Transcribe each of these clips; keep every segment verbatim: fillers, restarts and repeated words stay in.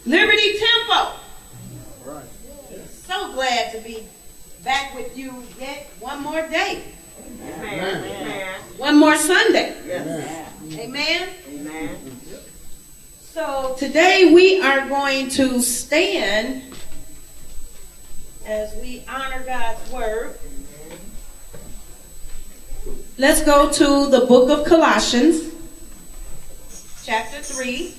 Liberty Temple. Right. So glad to be back with you yet one more day. Amen. Amen. One more Sunday. Yes. Amen. Amen. So today we are going to stand as we honor God's word. Let's go to the book of Colossians, chapter three.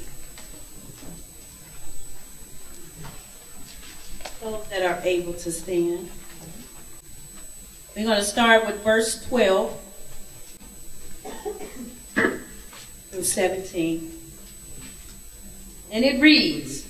Those that are able to stand. We're going to start with verse twelve through seventeen. And it reads,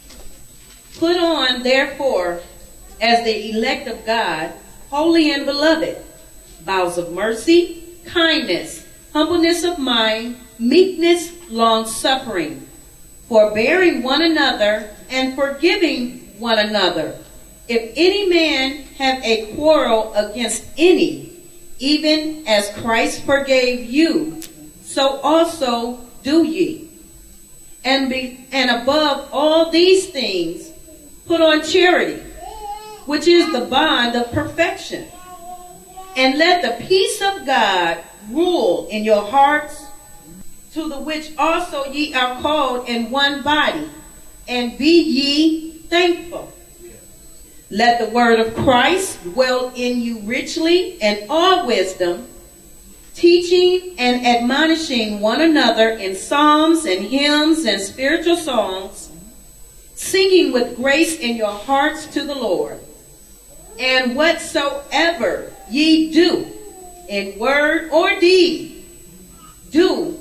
"Put on, therefore, as the elect of God, holy and beloved, bowels of mercy, kindness, humbleness of mind, meekness, long-suffering, forbearing one another, and forgiving one another. If any man have a quarrel against any, even as Christ forgave you, so also do ye. And be, and above all these things, put on charity, which is the bond of perfection. And let the peace of God rule in your hearts, to the which also ye are called in one body, and be ye thankful. Let the word of Christ dwell in you richly in all wisdom, teaching and admonishing one another in psalms and hymns and spiritual songs, singing with grace in your hearts to the Lord. And whatsoever ye do, in word or deed, do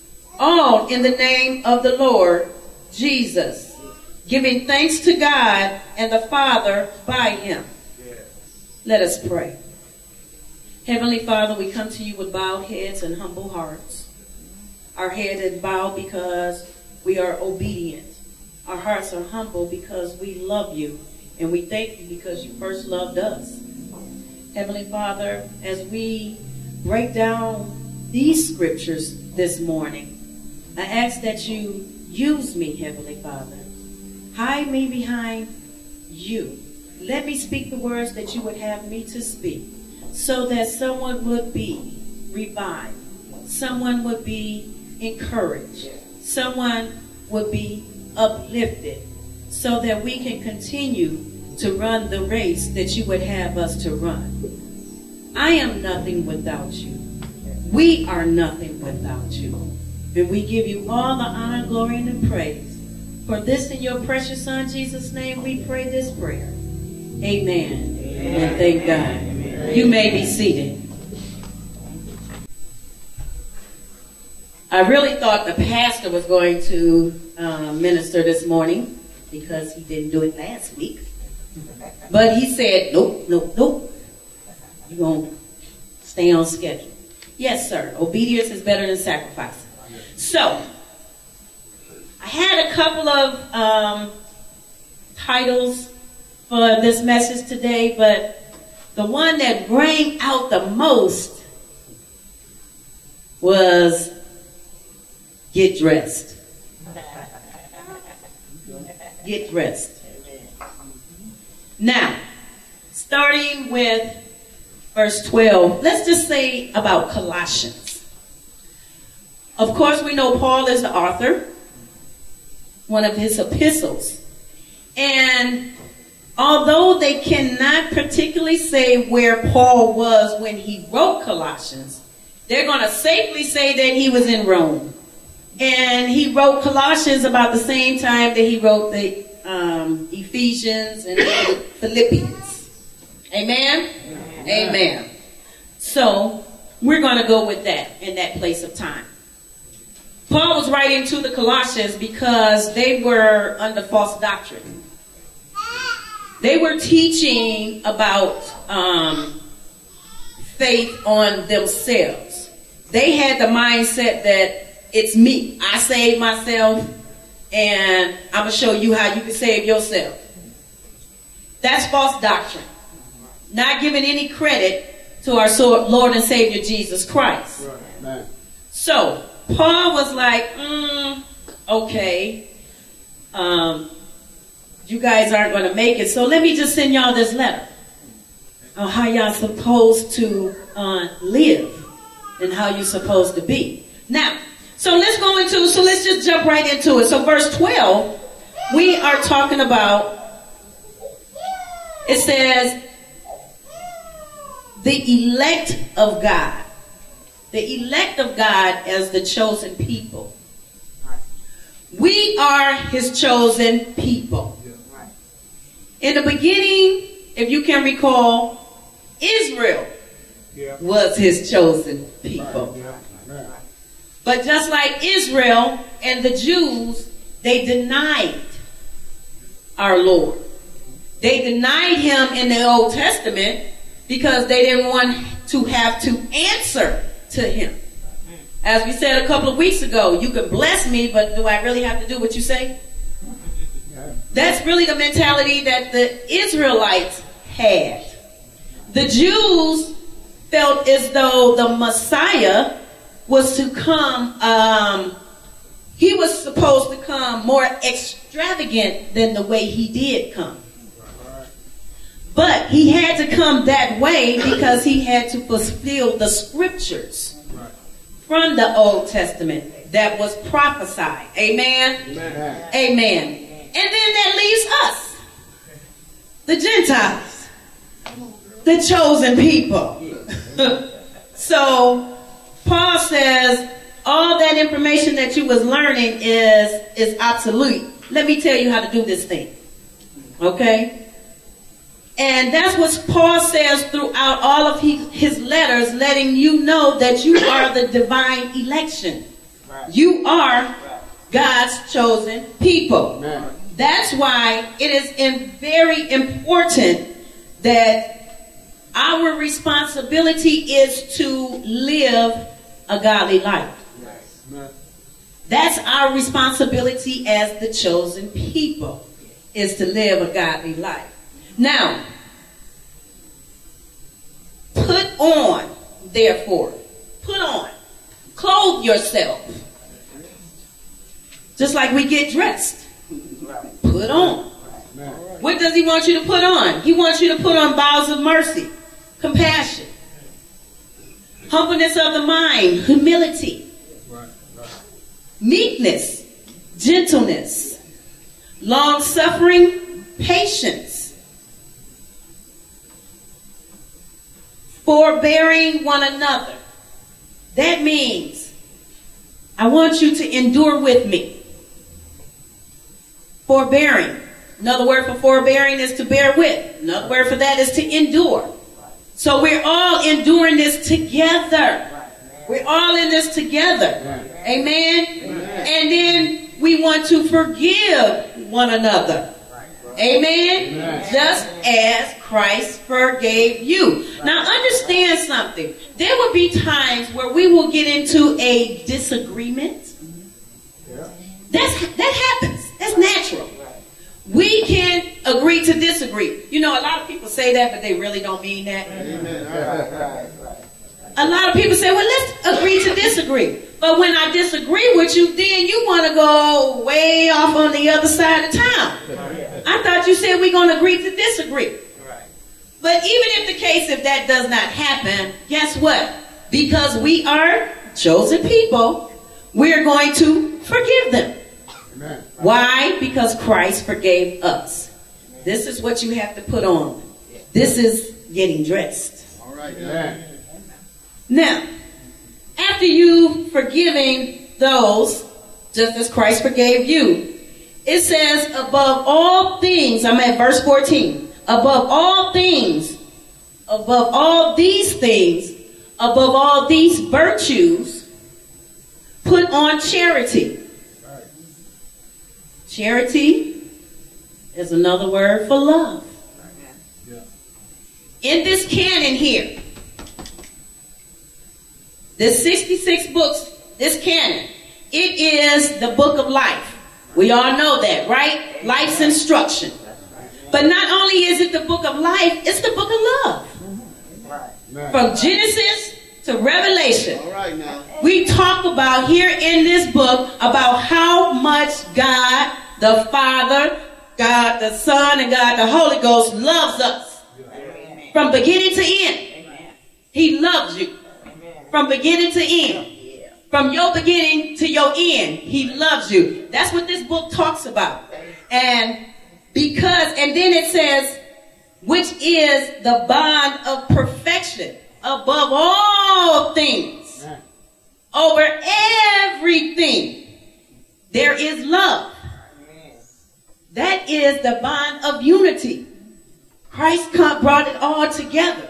all in the name of the Lord Jesus, giving thanks to God and the Father by him." Yes. Let us pray. Heavenly Father, we come to you with bowed heads and humble hearts. Our head is bowed because we are obedient. Our hearts are humble because we love you, and we thank you because you first loved us. Heavenly Father, as we break down these scriptures this morning, I ask that you use me, Heavenly Father. Hide me behind you. Let me speak the words that you would have me to speak, so that someone would be revived, someone would be encouraged, someone would be uplifted, so that we can continue to run the race that you would have us to run. I am nothing without you. We are nothing without you. And we give you all the honor, glory, and the praise. For this in your precious Son, Jesus' name, we pray this prayer. Amen. Amen. And thank God. Amen. You may be seated. I really thought the pastor was going to uh, minister this morning because he didn't do it last week. But he said, nope, nope, nope. You're going to stay on schedule. Yes, sir. Obedience is better than sacrifice. So, I had a couple of um, titles for this message today, but the one that rang out the most was Get Dressed. Get dressed. Now, starting with verse twelve, let's just say about Colossians. Of course, we know Paul is the author, one of his epistles. And although they cannot particularly say where Paul was when he wrote Colossians, they're going to safely say that he was in Rome. And he wrote Colossians about the same time that he wrote the um, Ephesians and Philippians. Amen? Amen? Amen. So we're going to go with that in that place of time. Paul was writing to the Colossians because they were under false doctrine. They were teaching about um, faith on themselves. They had the mindset that it's me. I saved myself, and I'm going to show you how you can save yourself. That's false doctrine. Not giving any credit to our Lord and Savior Jesus Christ. Right. So, Paul was like, mm, okay, um, you guys aren't going to make it. So let me just send y'all this letter on how y'all supposed to uh, live and how you're supposed to be. Now, so let's go into, so let's just jump right into it. So verse twelve, we are talking about, it says, the elect of God. The elect of God as the chosen people. We are his chosen people. In the beginning, if you can recall, Israel was his chosen people. But just like Israel and the Jews, they denied our Lord. They denied him in the Old Testament because they didn't want to have to answer to him. As we said a couple of weeks ago, you can bless me, but do I really have to do what you say? That's really the mentality that the Israelites had. The Jews felt as though the Messiah was to come, um, he was supposed to come more extravagant than the way he did come. But he had to come that way because he had to fulfill the scriptures from the Old Testament that was prophesied. Amen? Amen. Amen. And then that leaves us, the Gentiles, the chosen people. So Paul says all that information that you was learning is, is obsolete. Let me tell you how to do this thing. Okay? And that's what Paul says throughout all of his letters, letting you know that you are the divine election. You are God's chosen people. That's why it is in very important that our responsibility is to live a godly life. That's our responsibility as the chosen people, is to live a godly life. Now, put on, therefore, put on, clothe yourself. Just like we get dressed. Put on. What does he want you to put on? He wants you to put on bowels of mercy, compassion, humbleness of the mind, humility, meekness, gentleness, long-suffering, patience, forbearing one another. That means I want you to endure with me. Forbearing. Another word for forbearing is to bear with. Another word for that is to endure. So we're all enduring this together. We're all in this together. Amen? And then we want to forgive one another. Amen? Just as Christ forgave you. Now understand something. There will be times where we will get into a disagreement. That's, that happens. That's natural. We can agree to disagree. You know, a lot of people say that, but they really don't mean that. A lot of people say, well, let's agree to disagree. But when I disagree with you, then you want to go way off on the other side of town. I thought you said we're going to agree to disagree. But even if the case, if that does not happen, guess what? Because we are chosen people, we're going to forgive them. Amen. Why? Because Christ forgave us. This is what you have to put on. This is getting dressed. All right. Amen. Now, after you forgiving those, just as Christ forgave you, it says above all things, I'm at verse fourteen, above all things, above all these things, above all these virtues, put on charity. Charity is another word for love. In this canon here, this sixty-six books, this canon, it is the book of life. We all know that, right? Life's instruction. But not only is it the book of life, it's the book of love. From Genesis to Revelation. All right, now. We talk about here in this book about how much God the Father God the Son and God the Holy Ghost loves us. Amen. From beginning to end. Amen. He loves you. Amen. From beginning to end. Yeah. From your beginning to your end. He loves you. That's what this book talks about. And because, and then it says, which is the bond of perfection above all things. Amen. Over everything, there is love. Amen. That is the bond of unity. Christ come, brought it all together.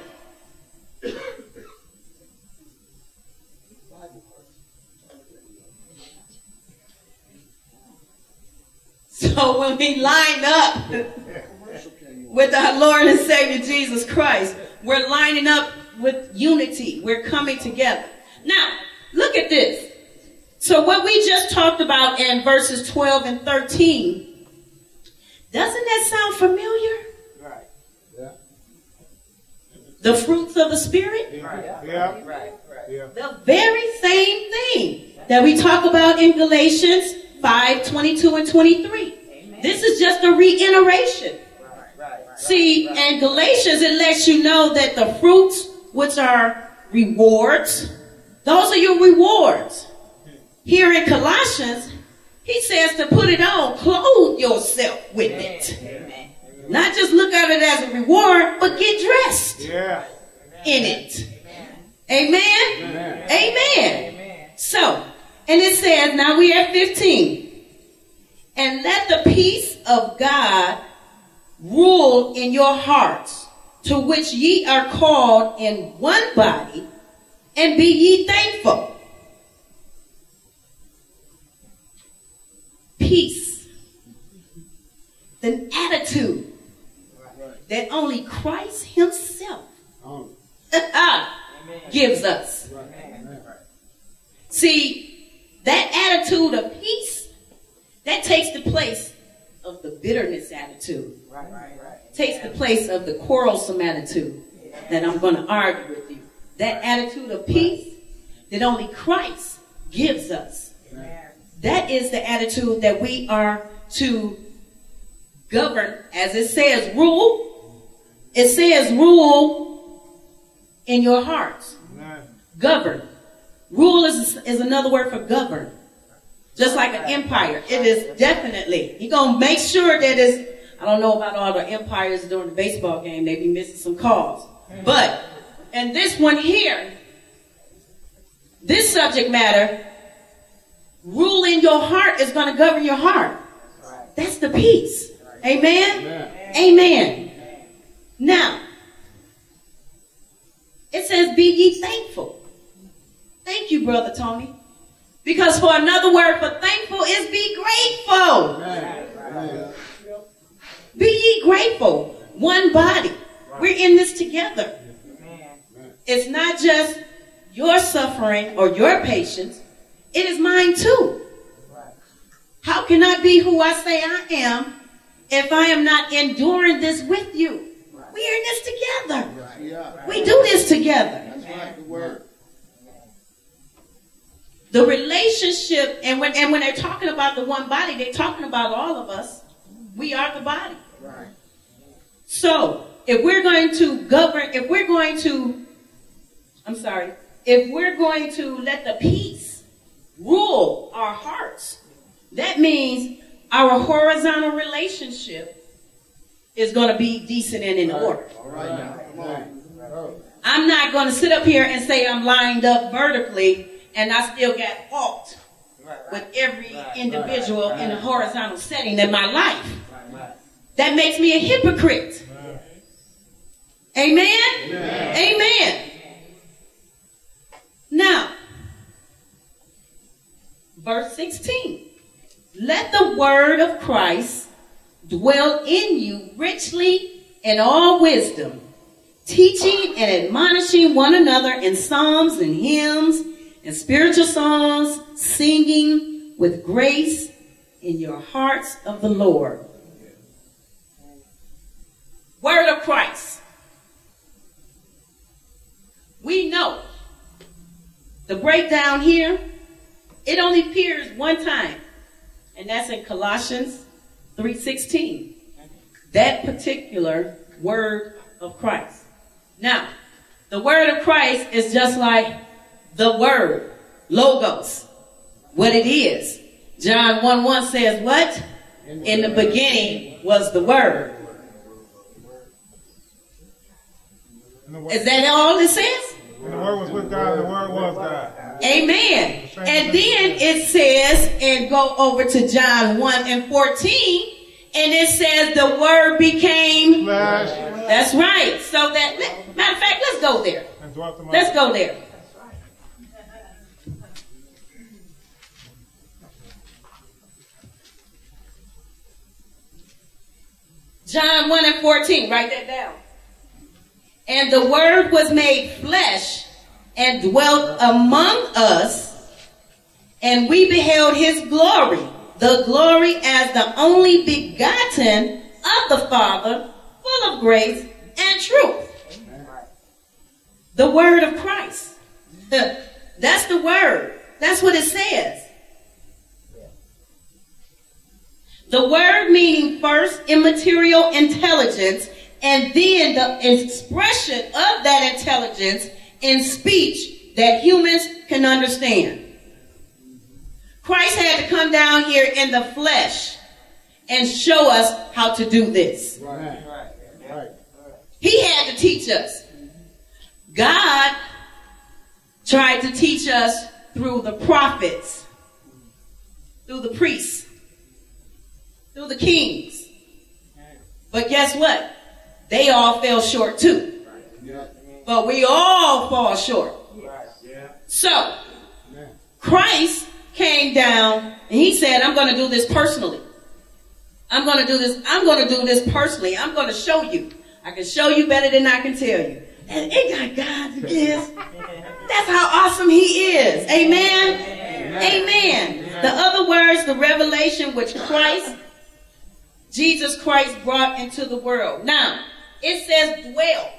So when we line up with our Lord and Savior Jesus Christ, we're lining up with unity. We're coming together. Now, look at this. So what we just talked about in verses twelve and thirteen, doesn't that sound familiar? Right. Yeah. The fruits of the Spirit? Right. Yeah. Right. Right. Yeah. The very same thing that we talk about in Galatians five, twenty-two and twenty-three. Amen. This is just a reiteration. Right. Right. Right. See, Right. in Galatians, it lets you know that the fruits, which are rewards, those are your rewards. Here in Colossians, he says to put it on, clothe yourself with it. Amen. Not just look at it as a reward, but get dressed Yeah. in it. Amen? Amen. Amen. Amen. So, and it says, now we are fifteen. And let the peace of God rule in your hearts, to which ye are called in one body, and be ye thankful. Peace. An attitude that only Christ himself Oh. gives us. Amen. See, that attitude of peace, that takes the place of the bitterness attitude. Right. Right. Right. Takes the place of the quarrelsome attitude that I'm going to argue with you. That attitude of peace that only Christ gives us. Amen. That is the attitude that we are to govern, as it says, rule. It says rule in your hearts. Amen. Govern. Rule is, is another word for govern. Just like an empire. It is definitely. You're going to make sure that it's, I don't know about all the empires during the baseball game. They be missing some calls. But, and this one here, this subject matter, rule in your heart is going to govern your heart. That's the peace. Amen? Amen. Amen. Now, it says, be ye thankful. Thank you, Brother Tony. Because for another word for thankful is be grateful. Amen. Amen. Be ye grateful. One body. We're in this together. It's not just your suffering or your patience. It is mine too. How can I be who I say I am if I am not enduring this with you? We are in this together. Yeah. We do this together. That's right. The word. The relationship, and when and when they're talking about the one body, they're talking about all of us. We are the body. Right. So, if we're going to govern, if we're going to, I'm sorry, if we're going to let the peace rule our hearts, that means our horizontal relationship is going to be decent and in order. All right. Now. Come on. Oh. I'm not going to sit up here and say I'm lined up vertically and I still got fault with every individual in a horizontal setting in my life. That makes me a hypocrite. Amen? Amen. Amen. Now, verse sixteen. Let the word of Christ dwell in you richly in all wisdom, teaching and admonishing one another in psalms and hymns and spiritual songs, singing with grace in your hearts of the Lord. Word of Christ. We know the breakdown here, it only appears one time, and that's in Colossians three sixteen. that particular word of Christ. Now, the word of Christ is just like the word, logos, what it is. John one one says what? In the beginning was the word. Is that all it says? And the word was with God, and the word was God. Amen. And then it says, and go over to John one and fourteen, and it says the word became Flesh. That's right. So that, matter of fact, let's go there. And dwelt among Let's go there. John one and fourteen, write that down. And the word was made flesh and dwelt among us, and we beheld his glory, the glory as the only begotten of the Father, full of grace and truth. The word of Christ. That's the word. That's what it says. The word meaning first immaterial intelligence, and then the expression of that intelligence in speech that humans can understand. Christ had to come down here in the flesh and show us how to do this. Right. Right. He had to teach us. God tried to teach us through the prophets, through the priests, through the kings. But guess what? They all fell short too. But we all fall short. So, Christ came down and he said, I'm going to do this personally. I'm going to do this. I'm going to do this personally. I'm going to show you. I can show you better than I can tell you. And it got God to this. That's how awesome he is. Amen. Amen. Amen. The other words, the revelation which Christ, Jesus Christ brought into the world. Now, it says dwell.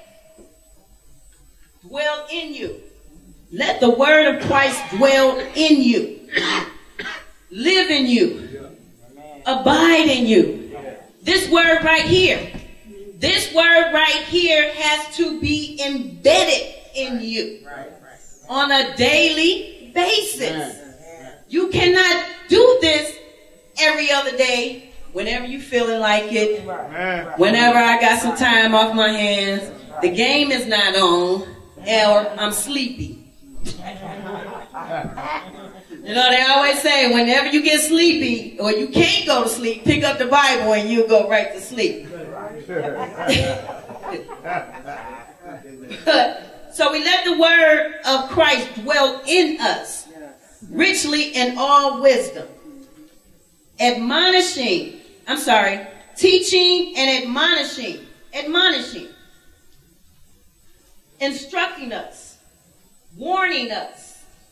Dwell in you. Let the word of Christ dwell in you. Live in you. Abide in you. This word right here. This word right here has to be embedded in you on a daily basis. You cannot do this every other day, whenever you feeling like it, whenever I got some time off my hands, the game is not on, or I'm sleepy. You know, they always say, whenever you get sleepy, or you can't go to sleep, pick up the Bible and you'll go right to sleep. So we let the word of Christ dwell in us, richly in all wisdom, admonishing, I'm sorry, teaching and admonishing, admonishing, instructing us, warning us,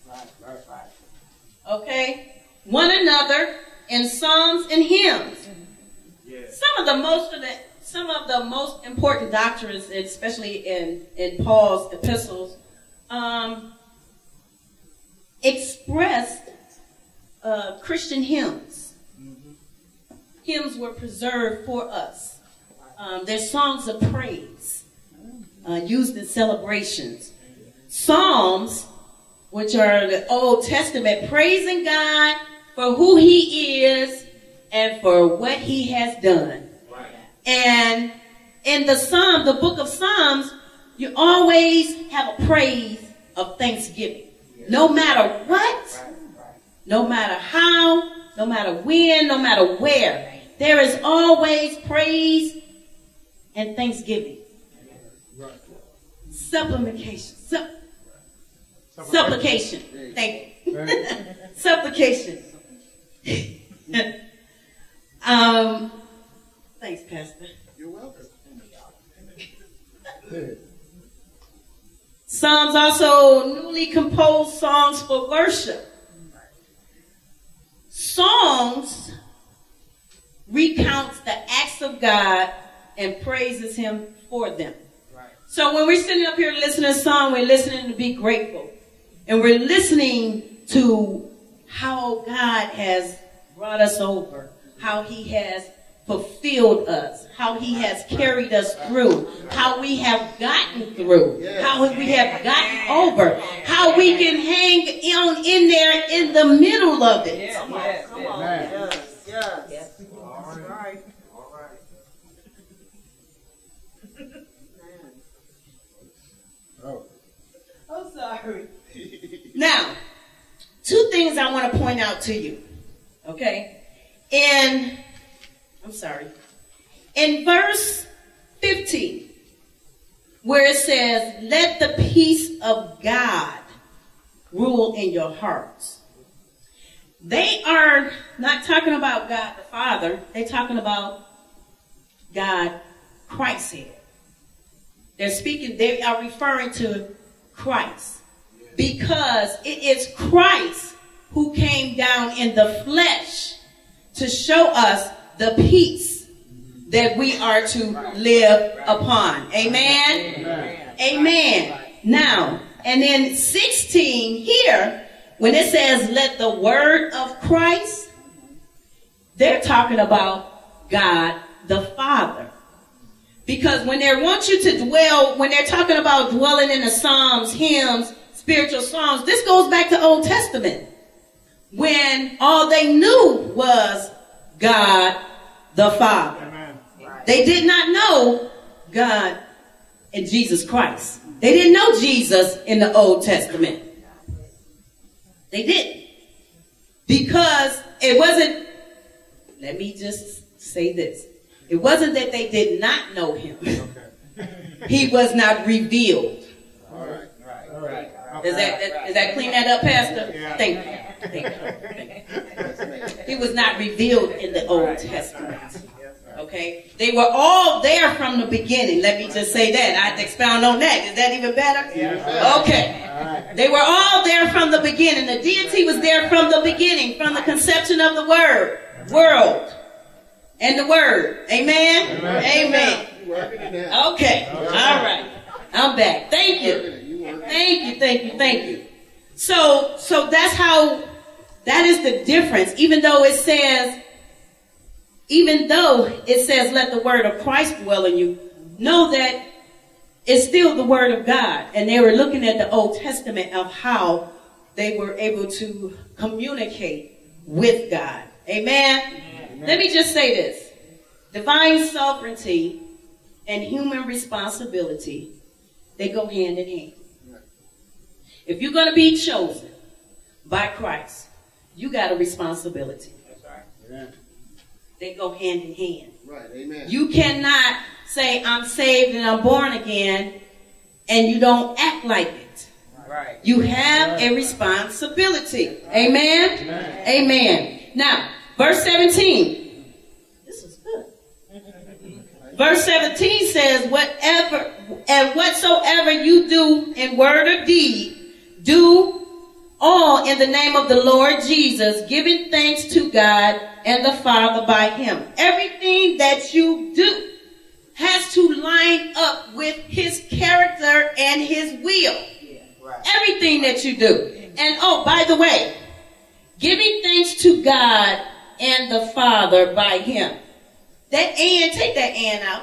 okay, one another in psalms and hymns. Some of the most of the some of the most important doctrines, especially in in Paul's epistles, um, expressed uh, Christian hymns. Mm-hmm. Hymns were preserved for us. Um, they're songs of praise uh, used in celebrations. Psalms, which are the Old Testament, praising God for who he is and for what he has done. Right. And in the Psalm, the book of Psalms, you always have a praise of thanksgiving. No matter what, no matter how, no matter when, no matter where, there is always praise and thanksgiving. Supplication. Supp- Supplication. Thank you. Supplication. um, thanks, Pastor. You're welcome. Psalms also newly composed songs for worship. Songs recounts the acts of God and praises him for them. So when we're sitting up here listening to a song, we're listening to be grateful. And we're listening to how God has brought us over, how he has fulfilled us, how he has carried us through, how we have gotten through, how we have gotten over, how we can hang on in there in the middle of it. Yes, yes, Come on. Yes, yes. yes. All right. All right. Man. Oh. I'm sorry. Now, two things I want to point out to you. Okay? And, I'm sorry. In verse fifteen, where it says, let the peace of God rule in your hearts. They are not talking about God the Father. They're talking about God Christ here. They're speaking, they are referring to Christ. Because it is Christ who came down in the flesh to show us the peace that we are to live upon. Amen? Amen. Amen. Now, and then sixteen here, when it says, let the word of Christ, they're talking about God the Father. Because when they want you to dwell, when they're talking about dwelling in the Psalms, hymns, spiritual songs, this goes back to Old Testament, when all they knew was God the Father. Amen. They did not know God and Jesus Christ. They didn't know Jesus in the Old Testament. They didn't. Because it wasn't, let me just say this. It wasn't that they did not know him. He was not revealed. All right. Right, right. Does that, that, does that clean that up, Pastor? Yeah. Thank you. Thank you. Thank you. He was not revealed in the Old Testament. Okay? They were all there from the beginning. Let me just say that. I'd expound on that. Is that even better? Okay. They were all there from the beginning. The deity was there from the beginning, from the conception of the word, world, and the word. Amen? Amen. Amen. You working it out. Okay. All right. I'm back. Thank you. Thank you, thank you, thank you. So, so that's how, that is the difference. Even though it says, even though it says, let the word of Christ dwell in you, know that it's still the word of God. And they were looking at the Old Testament of how they were able to communicate with God. Amen? Amen. Let me just say this. Divine sovereignty and human responsibility, they go hand in hand. If you're going to be chosen by Christ, you got a responsibility. That's right. Amen. They go hand in hand. Right. Amen. You cannot say, I'm saved and I'm born again, and you don't act like it. Right. You have a responsibility. Amen? Amen. Amen. Now, verse seventeen. This is good. Verse seventeen says, whatever and whatsoever you do in word or deed, do all in the name of the Lord Jesus, giving thanks to God and the Father by him. Everything that you do has to line up with his character and his will. Yeah, right. Everything that you do. And oh, by the way, giving thanks to God and the Father by him. That and, take that and out.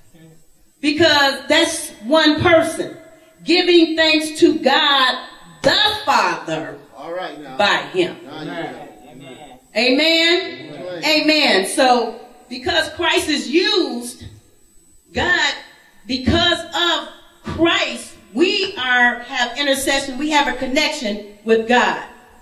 Because that's one person. Giving thanks to God the Father All right now. by him. Now you know. Amen. Amen? Amen. Amen. So, because Christ is used, God, because of Christ, we are have intercession, we have a connection with God.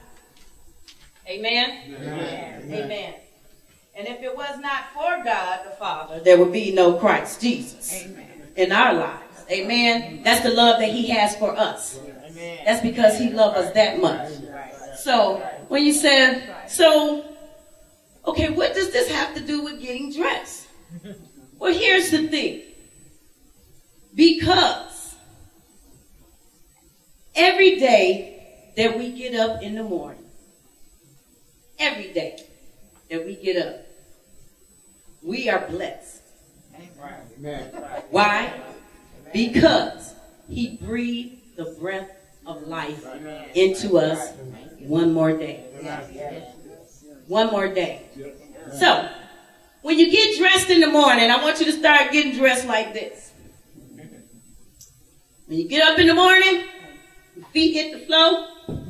Amen? Amen. Amen. And if it was not for God the Father, there would be no Christ Jesus Amen. in our lives. Amen? That's the love that he has for us. Amen. That's because he loved us that much. Right. So, when you said, so, okay, what does this have to do with getting dressed? Well, here's the thing. Because every day that we get up in the morning, every day that we get up, we are blessed. Amen. Why? Because he breathed the breath of life into us one more day. One more day. So, when you get dressed in the morning, I want you to start getting dressed like this. When you get up in the morning, your feet hit the floor,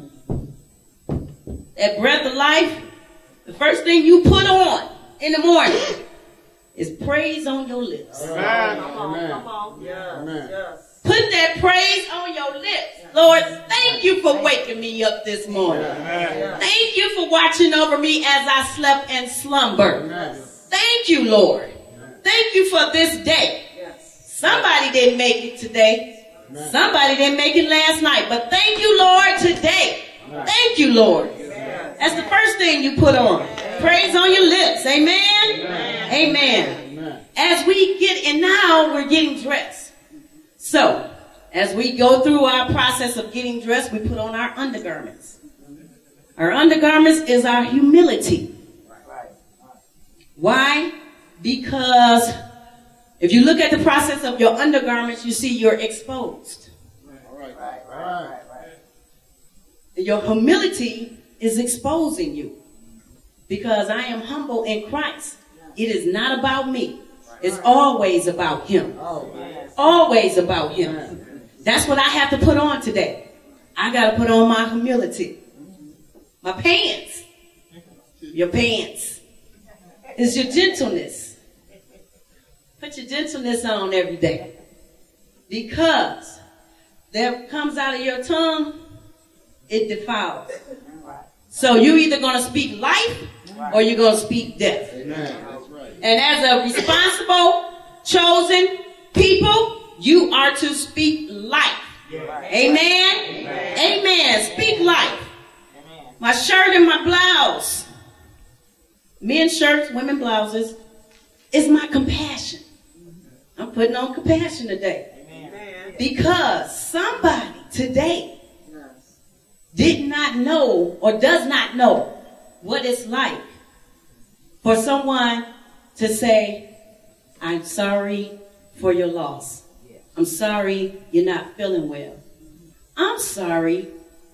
that breath of life, the first thing you put on in the morning is praise on your lips. Amen. Come on, Amen. come on. Yes, Amen. yes. Put that praise on your lips. Lord, thank you for waking me up this morning. Amen. Thank you for watching over me as I slept and slumbered. Amen. Thank you, Lord. Thank you for this day. Yes. Somebody didn't make it today. Amen. Somebody didn't make it last night. But thank you, Lord, today. Thank you, Lord. Yes. That's the first thing you put on. Praise on your lips. Amen. Amen. Amen. Amen. As we get, and now we're getting dressed. So, as we go through our process of getting dressed, we put on our undergarments. Our undergarments is our humility. Right. Why? Because if you look at the process of your undergarments, you see you're exposed. All right. Right. All Right. right. Right. Right. Your humility is exposing you. Because I am humble in Christ. It is not about me. It's always about Him. Oh, Yes. Always about Him. That's what I have to put on today. I got to put on my humility. My pants. Your pants. It's your gentleness. Put your gentleness on every day. Because there comes out of your tongue, it defiles. So you're either going to speak life or you're going to speak death. Amen. That's right. And as a responsible, chosen people, you are to speak life. Right. Amen? Amen. Amen. Speak life. Amen. My shirt and my blouse, men's shirts, women's blouses, is my compassion. I'm putting on compassion today. Amen. Because somebody today Yes. did not know or does not know what it's like for someone to say, I'm sorry for your loss. I'm sorry you're not feeling well. I'm sorry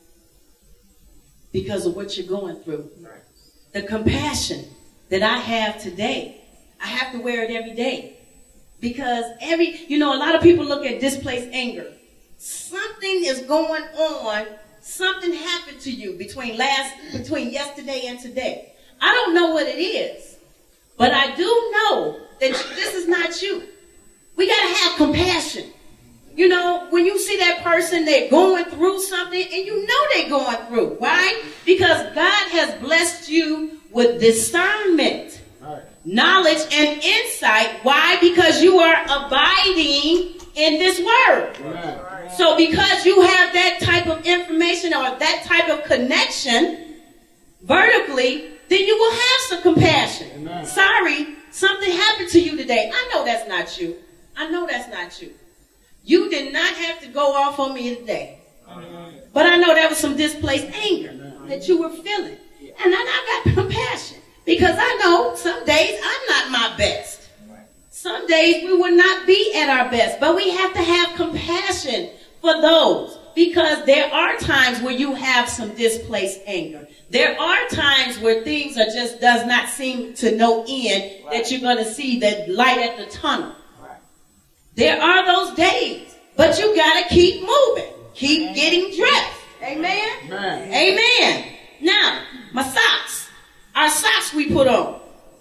because of what you're going through. The compassion that I have today, I have to wear it every day. Because every, you know, a lot of people look at displaced anger. Something is going on. Something happened to you between last, between yesterday and today. I don't know what it is, but I do know that this is not you. We got to have compassion. You know, when you see that person, they're going through something, and you know they're going through. Why? Because God has blessed you with discernment, All right. knowledge, and insight. Why? Because you are abiding in this word. Amen. So because you have that type of information or that type of connection vertically, then you will have some compassion. Amen. Sorry, something happened to you today. I know that's not you. I know that's not you. You did not have to go off on me today. But I know there was some displaced anger that you were feeling. And then I got compassion. Because I know some days I'm not my best. Some days we will not be at our best. But we have to have compassion for those. Because there are times where you have some displaced anger. There are times where things are just does not seem to no end, that you're going to see the light at the tunnel. There are those days, but you got to keep moving. Keep getting dressed. Amen? Amen. Amen. Now, my socks. Our socks we put on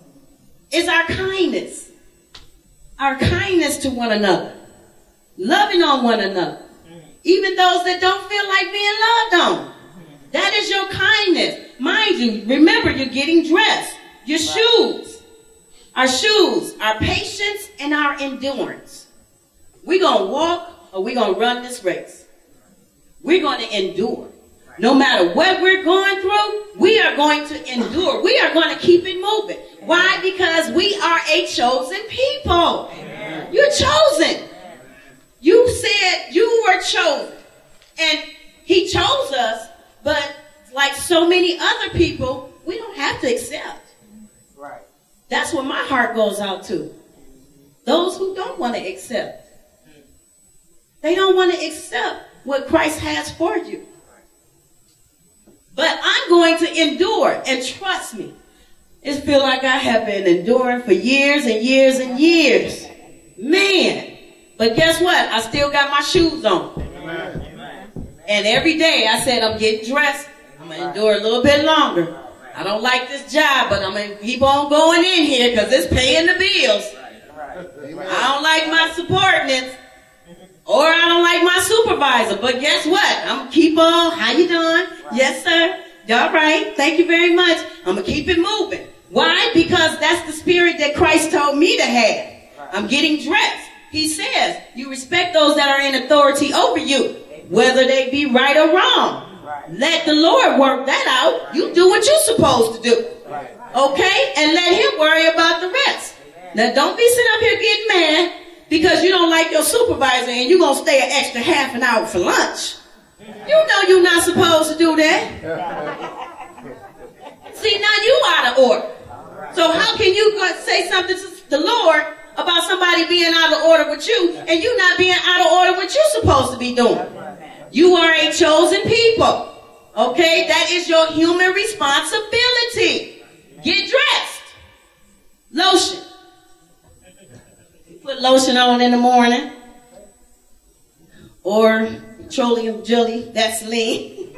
is our kindness. Our kindness to one another. Loving on one another. Even those that don't feel like being loved on. That is your kindness. Mind you, remember you're getting dressed. Your shoes. Our shoes, our patience, and our endurance. We're going to walk or we're going to run this race. We're going to endure. No matter what we're going through, we are going to endure. We are going to keep it moving. Why? Because we are a chosen people. Amen. You're chosen. You said you were chosen. And he chose us, but like so many other people, we don't have to accept. Right. That's what my heart goes out to. Those who don't want to accept. They don't want to accept what Christ has for you. But I'm going to endure, and trust me, It feels like I have been enduring for years and years and years. Man. But guess what? I still got my shoes on. Amen. And every day I said, I'm getting dressed. I'm going to endure a little bit longer. I don't like this job, but I'm going to keep on going in here because it's paying the bills. I don't like my subordinates. Or I don't like my supervisor. But guess what? I'm going to keep on. How you doing? Yes, sir. All right. Thank you very much. I'm going to keep it moving. Why? Because that's the spirit that Christ told me to have. I'm getting dressed. He says, you respect those that are in authority over you, whether they be right or wrong. Let the Lord work that out. You do what you're supposed to do. Okay? And let him worry about the rest. Now, don't be sitting up here getting mad because you don't like your supervisor and you're going to stay an extra half an hour for lunch. You know you're not supposed to do that. See, now you out of order. So how can you go say something to the Lord about somebody being out of order with you and you not being out of order what you're supposed to be doing? You are a chosen people. Okay? That is your human responsibility. Get dressed. Lotion. Put lotion on in the morning. Or petroleum jelly. That's lean.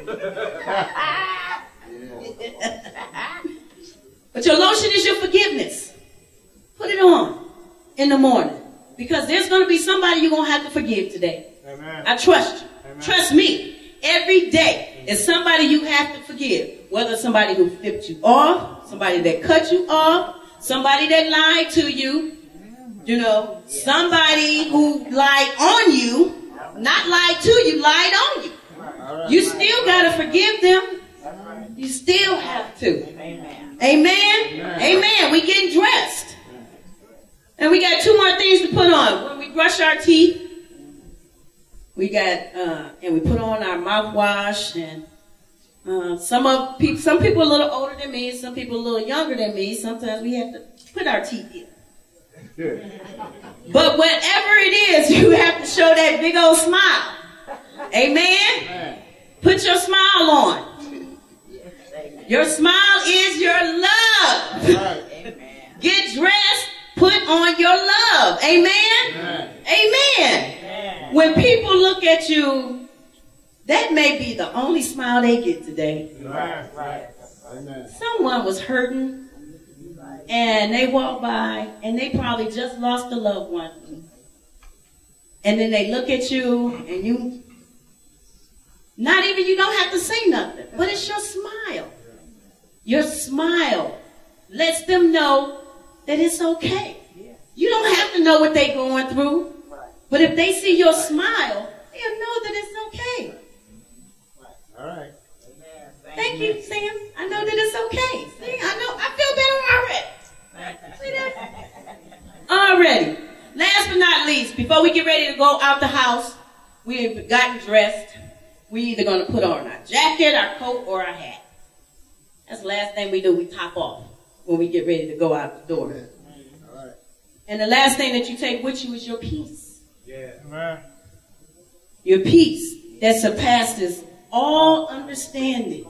But your lotion is your forgiveness. Put it on in the morning. Because there's going to be somebody you're going to have to forgive today. Amen. I trust you. Amen. Trust me. Every day is somebody you have to forgive. Whether somebody who flipped you off, somebody that cut you off, somebody that lied to you, you know, somebody who lied on you, not lied to you, lied on you. You still got to forgive them. You still have to. Amen. Amen. Amen. We getting dressed. And we got two more things to put on. When we brush our teeth, we got, uh, and we put on our mouthwash. And uh, some of people, some people are a little older than me, some people a little younger than me. Sometimes we have to put our teeth in. But whatever it is, you have to show that big old smile. Amen. Amen. Put your smile on. Your smile is your love. Right. Get dressed. Put on your love. Amen? Amen. Amen. Amen. When people look at you, that may be the only smile they get today. Amen. Right. Amen. Someone was hurting and they walk by and they probably just lost a loved one. And then they look at you and you, not even, you don't have to say nothing, but it's your smile. Your smile lets them know that it's okay. You don't have to know what they're going through. But if they see your smile, they'll know that it's okay. All right. Thank you, Sam. I know that it's okay. See, I know, I feel better already. See that? Already. Last but not least, before we get ready to go out the house, we've gotten dressed. We're either going to put on our jacket, our coat, or our hat. That's the last thing we do. We top off when we get ready to go out the door. All right. And the last thing that you take with you is your peace. Yeah. Amen. Your peace that surpasses all understanding.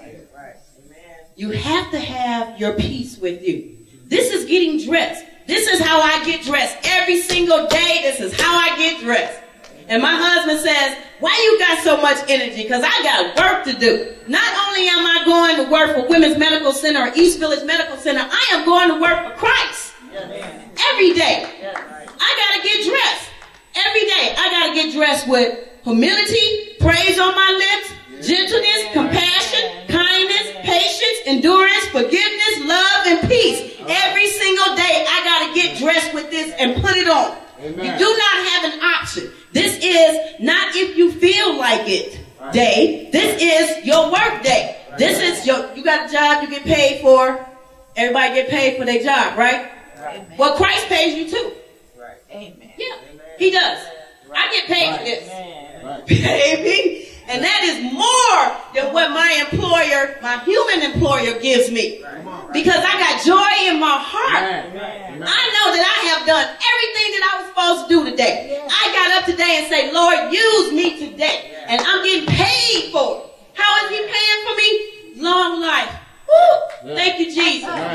You have to have your peace with you. This is getting dressed. This is how I get dressed. Every single day, this is how I get dressed. And my husband says, why you got so much energy? Because I got work to do. Not only am I going to work for Women's Medical Center or East Village Medical Center, I am going to work for Christ. Every day. I got to get dressed. Every day, I got to get dressed with humility, praise on my lips, gentleness, compassion, kindness, patience, endurance, forgiveness, love, and peace. Every single day, I got to get dressed with this and put it on. Amen. You do not have an option. This is not if you feel like it day. This is your work day. This is your, you got a job you get paid for. Everybody get paid for their job, right? Amen. Well, Christ pays you too. Right. Amen. Yeah, he does. I get paid for this. Amen. Right. Baby. And that is more than what my employer, my human employer gives me. Because I got joy in my heart. Amen. I know that I have done everything that I was supposed to do today. I got up today and said, Lord, use me today. And I'm getting paid for it. How is he paying for me? Long life. Woo! Thank you, Jesus. Right.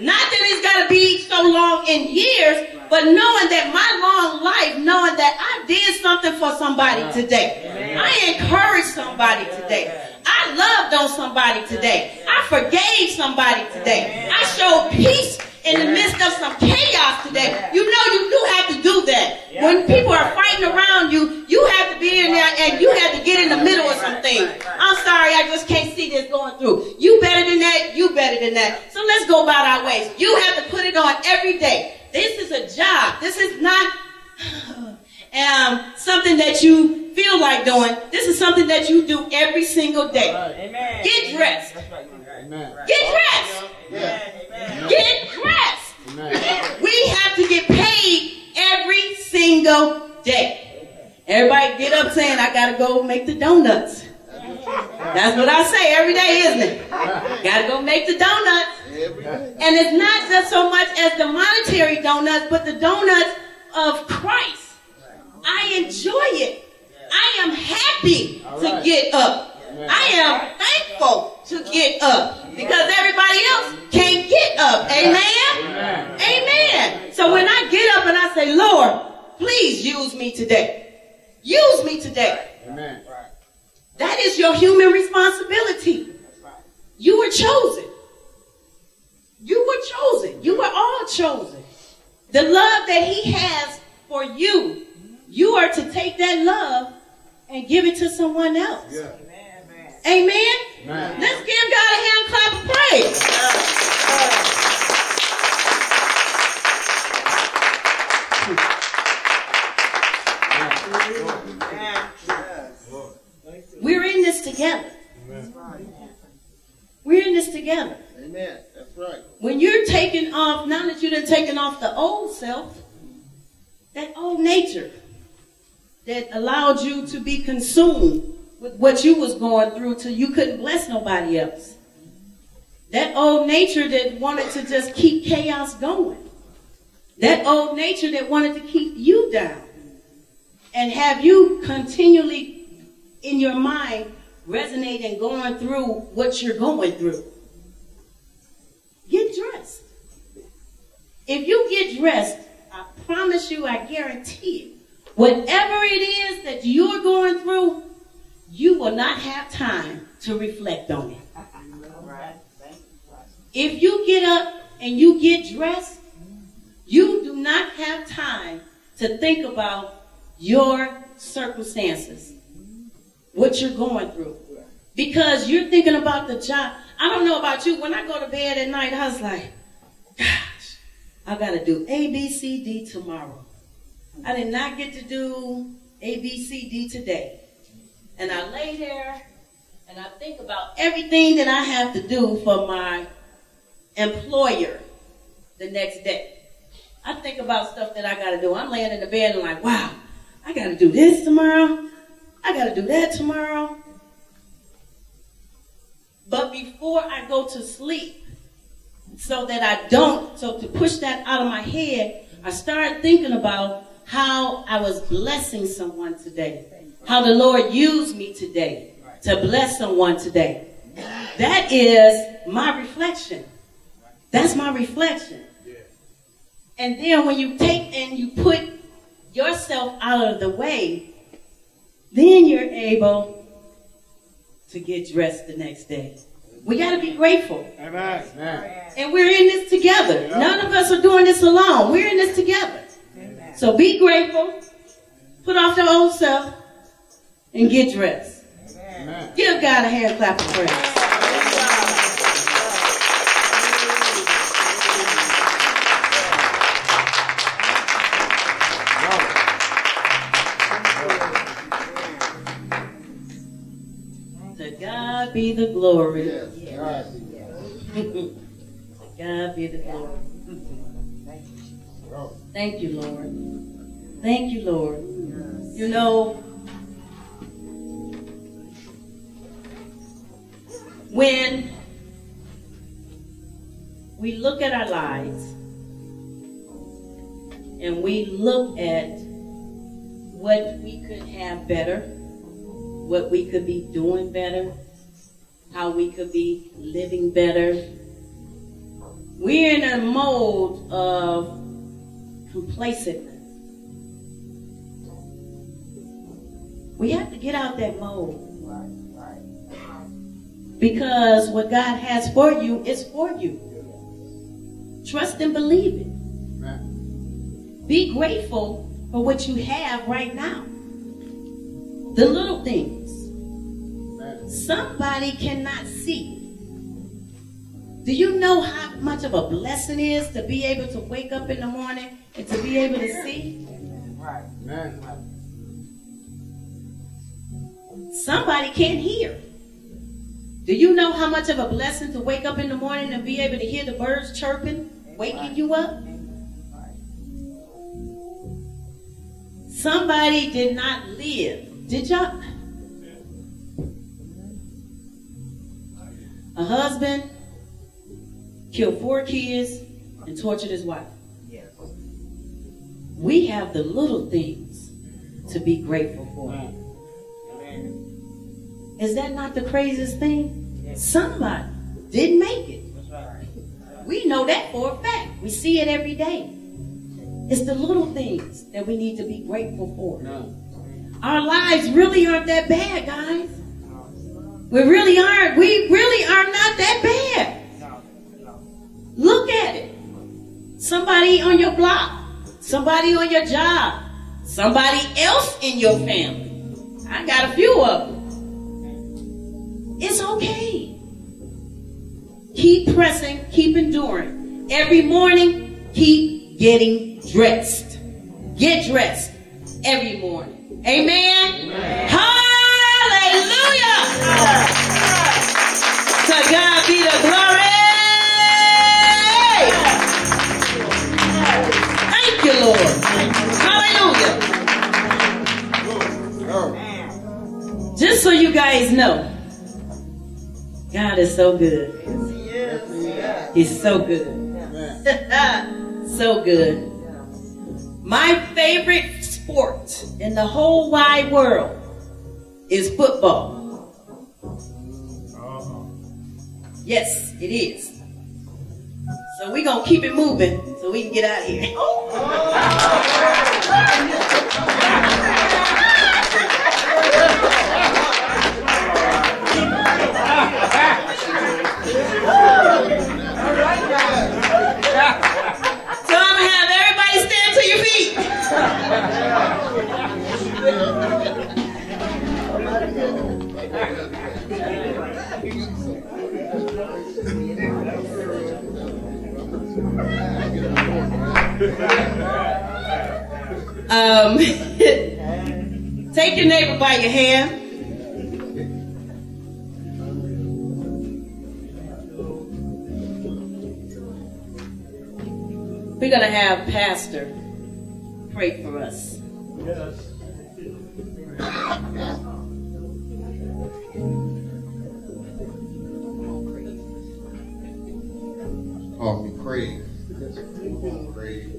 Not that it's got to be so long in years, but knowing that my long life, knowing that I did something for somebody today. I encouraged somebody today. I loved on somebody today. I forgave somebody today. I showed peace in the midst of some chaos today. You know you do have to do that. When people are fighting around you, you have to be in there and you have to get in the middle of some things. I'm sorry, I just can't see this going through. You better than that, you better than that. So let's go about our ways. You have to put it on every day. This is a job. This is not um, something that you feel like doing. This is something that you do every single day. Amen. Get dressed. Amen. Get dressed. Amen. Get dressed. Amen. We have to get paid every single day. Everybody get up saying, I got to go make the donuts. That's what I say every day, isn't it? Got to go make the donuts. And it's not just so much as the monetary donuts, but the donuts of Christ. I enjoy it. I am happy to get up. I am thankful to get up because everybody else can't get up. Amen? Amen. Amen. So when I get up and I say, Lord, please use me today. Use me today. Amen. That is your human responsibility. You were chosen. You were chosen. You were all chosen. The love that he has for you, you are to take that love and give it to someone else. Yeah. Amen? Amen. Let's give God a hand clap of praise. We're in this together. We're in this together. Amen. That's right. When you're taking off, now that you've taken off the old self, that old nature that allowed you to be consumed with what you was going through till you couldn't bless nobody else. That old nature that wanted to just keep chaos going. That old nature that wanted to keep you down and have you continually in your mind resonating going through what you're going through. Get dressed. If you get dressed, I promise you, I guarantee you, whatever it is that you're going through, you will not have time to reflect on it. If you get up and you get dressed, you do not have time to think about your circumstances, what you're going through. Because you're thinking about the job. I don't know about you. When I go to bed at night, I was like, gosh, I got to do A, B, C, D tomorrow. I did not get to do A, B, C, D today. And I lay there and I think about everything that I have to do for my employer the next day. I think about stuff that I got to do. I'm laying in the bed and like, wow, I got to do this tomorrow. I got to do that tomorrow. But before I go to sleep, so that I don't, so to push that out of my head, I started thinking about how I was blessing someone today. How the Lord used me today to bless someone today. That is my reflection. That's my reflection. And then when you take and you put yourself out of the way, then you're able to get dressed the next day. We got to be grateful. Amen. Amen. And we're in this together. None of us are doing this alone. We're in this together. Amen. So be grateful. Put off the old self and get dressed. Amen. Give God a hand clap of praise. To God be the glory. Yes. Right. To God be the glory. Thank you, Lord. Thank you, Lord. You know, when we look at our lives and we look at what we could have better, what we could be doing better, how we could be living better, We're in a mode of complacentness. We have to get out that mode. Right, right. Because what God has for you is for you. Trust and believe it. Amen. Be grateful for what you have right now. The little things. Amen. Somebody cannot see. Do you know how much of a blessing it is to be able to wake up in the morning and to be able to see? Right. Amen. Somebody can't hear. Do you know how much of a blessing to wake up in the morning and be able to hear the birds chirping, waking you up? Somebody did not live. Did y'all? A husband killed four kids and tortured his wife. Yes. We have the little things to be grateful for. Amen. Is that not the craziest thing? Yes. Somebody didn't make it. That's right. We know that for a fact. We see it every day. It's the little things that we need to be grateful for. No. Our lives really aren't that bad, guys. We really aren't. We really are not that bad. No, no. Look at it. Somebody on your block, somebody on your job, somebody else in your family. I got a few of them. It's okay. Keep pressing, keep enduring. Every morning, keep getting dressed. Get dressed every morning. Amen? Amen. Hallelujah! To God be the glory. Thank you, Lord. Hallelujah. Just so you guys know, God is so good. Yes, he is. Yes. He's so good. Amen. So good. My favorite sport in the whole wide world is football. Yes, it is. So we're going to keep it moving so we can get out of here. So I'm going to have everybody stand to your feet. Um, take your neighbor by your hand. We're going to have Pastor pray for us. Yes. Call me Craig. Craig.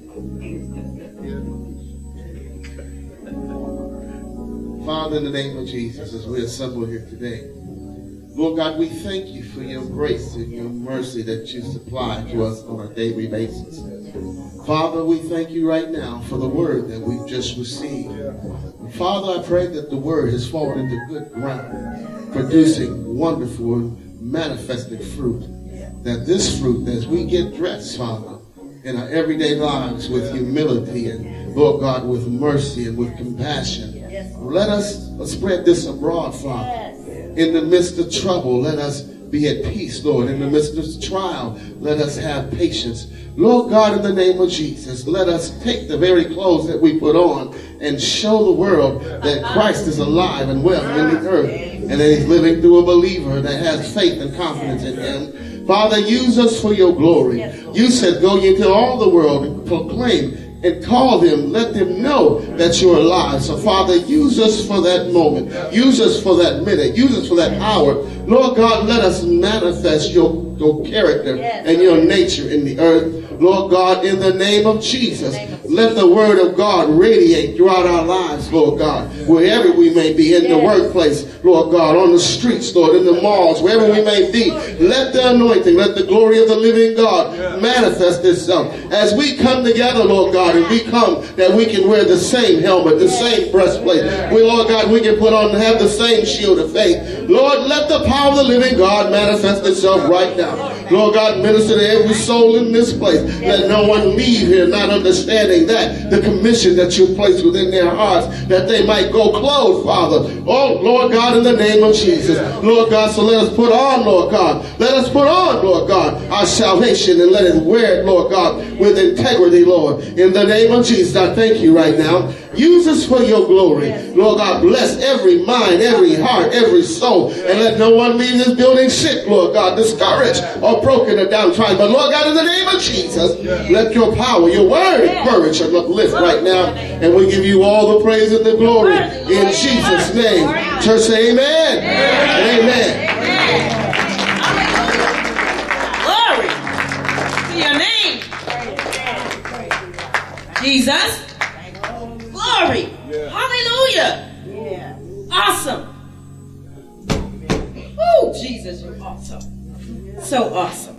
Father, in the name of Jesus, as we assemble here today, Lord God, we thank you for your grace and your mercy that you supply to us on a daily basis. Father, we thank you right now for the word that we've just received. Father, I pray that the word has fallen into good ground, producing wonderful and manifested fruit. That this fruit, as we get dressed, Father, in our everyday lives with humility and, Lord God, with mercy and with compassion, let us spread this abroad, Father. In the midst of trouble, let us be at peace, Lord. In the midst of trial, let us have patience. Lord God, in the name of Jesus, let us take the very clothes that we put on and show the world that Christ is alive and well in the earth, and that he's living through a believer that has faith and confidence in him. Father, use us for your glory. You said, go ye into all the world and proclaim and call them, let them know that you're alive. So, Father, use us for that moment. Use us for that minute. Use us for that hour. Lord God, let us manifest your, your character Yes. and your nature in the earth. Lord God, in the name of Jesus, let the word of God radiate throughout our lives, Lord God, wherever we may be, in the Yes. workplace, Lord God, on the streets, Lord, in the malls, wherever we may be. Let the anointing, let the glory of the living God manifest itself. As we come together, Lord God, and we come that we can wear the same helmet, the same breastplate. We, Lord God, we can put on and have the same shield of faith. Lord, let the power of the living God manifest itself right now. Lord God, minister to every soul in this place. Let no one leave here not understanding that, the commission that you placed within their hearts, that they might go clothed, Father. Oh, Lord God, in the name of Jesus. Lord God, so let us put on, Lord God. Let us put on, Lord God, our salvation and let it wear it, Lord God, with integrity, Lord. In the name of Jesus, I thank you right now. Use us for your glory. Lord God, bless every mind, every heart, every soul. And let no one leave this building sick, Lord God, discouraged or broken or downtrodden. But Lord God, in the name of Jesus, let your power, your word, encourage and uplift right now. And we give you all the praise and the glory in Jesus' name. Church say amen. And amen. Glory to your name. Jesus. Glory. Hallelujah. Yeah. Awesome. Oh, Jesus, you're awesome. So awesome.